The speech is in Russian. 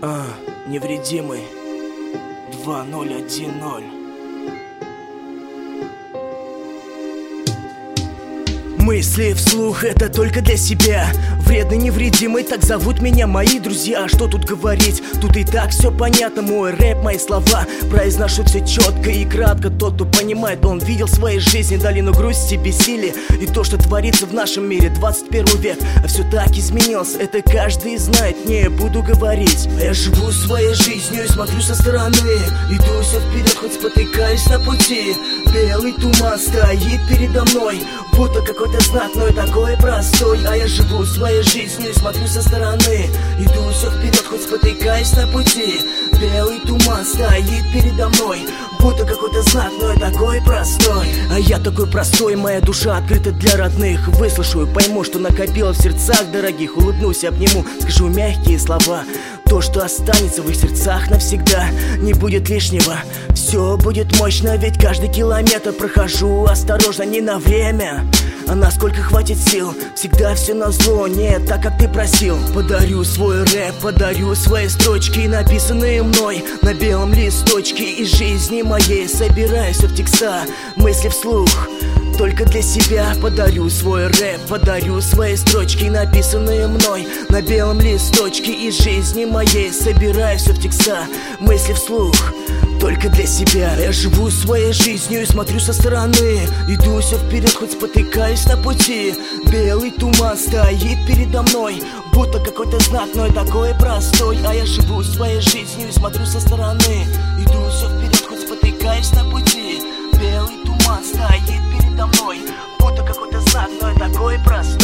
Невредимый 2010. Мысли вслух — это только для себя. Вредный, невредимый, так зовут меня мои друзья. Что тут говорить, тут и так все понятно. Мой рэп, мои слова произношу все четко и кратко. Тот, кто понимает, он видел в своей жизни долину грусти, бессилия и то, что творится в нашем мире. 21 век, а все так изменилось. Это каждый знает, не буду говорить. Я живу своей жизнью и смотрю со стороны. Иду все вперед, хоть спотыкаюсь на пути. Белый туман стоит передо мной, будто какой-то знак, но и такой простой. А я живу своей жизнью и смотрю со стороны. Иду все вперед, хоть спотыкаюсь на пути. Белый туман стоит передо мной, будто какой-то знак, но и такой простой. А я такой простой, моя душа открыта для родных. Выслушаю, пойму, что накопила в сердцах дорогих. Улыбнусь, обниму, скажу мягкие слова. То, что останется в их сердцах навсегда, не будет лишнего, все будет мощно. Ведь каждый километр прохожу осторожно, не на время, а насколько хватит сил. Всегда все назло, не так, как ты просил. Подарю свой рэп, подарю свои строчки, написанные мной на белом листочке. Из жизни моей собираю все в текста, мысли вслух только для себя. Подарю свой рэп, подарю свои строчки, написанные мной на белом листочке. Из жизни моей собираю все в текста, мысли вслух только для себя. Я живу своей жизнью и смотрю со стороны. Иду все вперед, хоть спотыкаюсь на пути. Белый туман стоит передо мной, будто какой-то знак, но и такой простой. А я живу своей жизнью и смотрю со стороны. Иду все вперед, хоть спотыкаюсь на пути. Белый туман стоит передо мной, будто какой-то знак, но и такой простой.